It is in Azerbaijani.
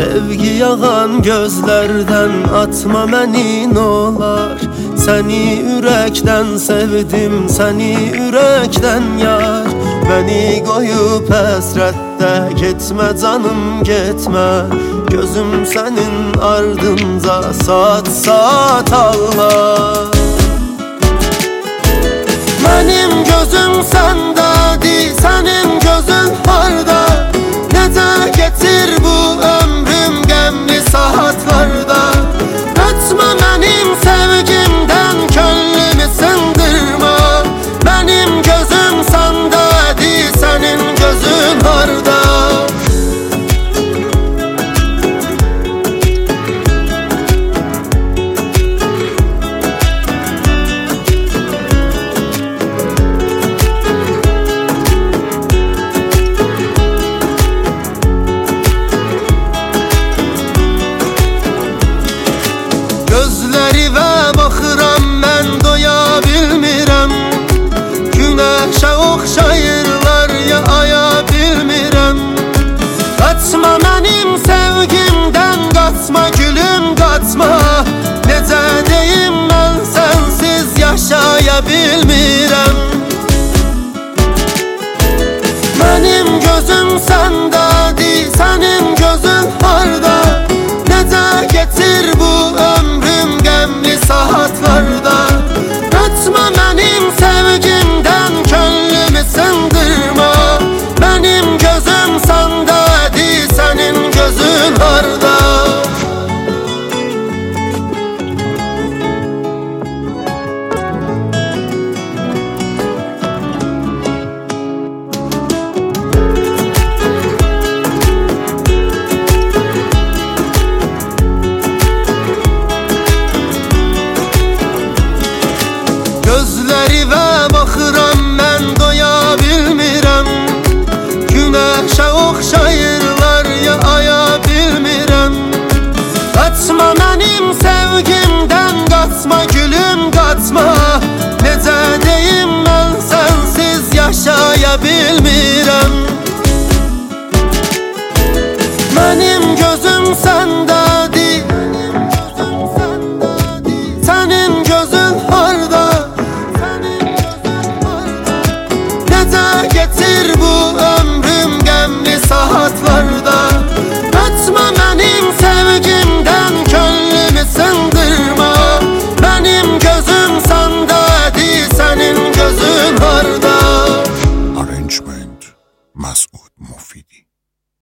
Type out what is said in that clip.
Sevgi yağan gözlerden atma məni nolar. Səni ürəkdən sevdim, səni ürəkdən yar. Məni qoyub həsrətdə getmə canım getmə. Gözüm sənin ardınca saat ağlar. Mənim gözüm səndədir, sənin gözün harda? Necə geçir bu ömrüm qəmli saatlarda? Kaçma mənim sevgimdən, könlümü sındırma. Mənim gözüm səndədir, sənin gözün harda? Gözlərivə baxıram, mən doya bilmirəm. Günəşə oxşayırlar ya aya bilmirəm. Qaçma mənim sevgimdən, qaçma gülüm qaçma. Necə deyim mən sənsiz yaşaya bilmirəm. Mənim gözüm səndədir, sənin gözün harda? Necə geçir bu ömrüm qəmli saatlarda? Kaçma mənim sevgimdən, könlümü sındırma. Mənim gözüm səndədir, sənin gözün harda? Gözlərivə baxıram, mən doya bilmirəm. Günəşə oxşayırlar ya aya bilmirəm. Qaçma mənim sevgimdən, qaçma gülüm qaçma. Necə deyim mən sənsiz yaşaya bilmirəm. Mənim gözüm səndədir, sənin gözün harda? Geçir bu ömrüm qəmli saatlarda? Kaçma mənim sevgimdən, könlümü sındırma. Mənim gözüm səndədir, sənin gözün harda? Arrangement Mas'ud Mufidi.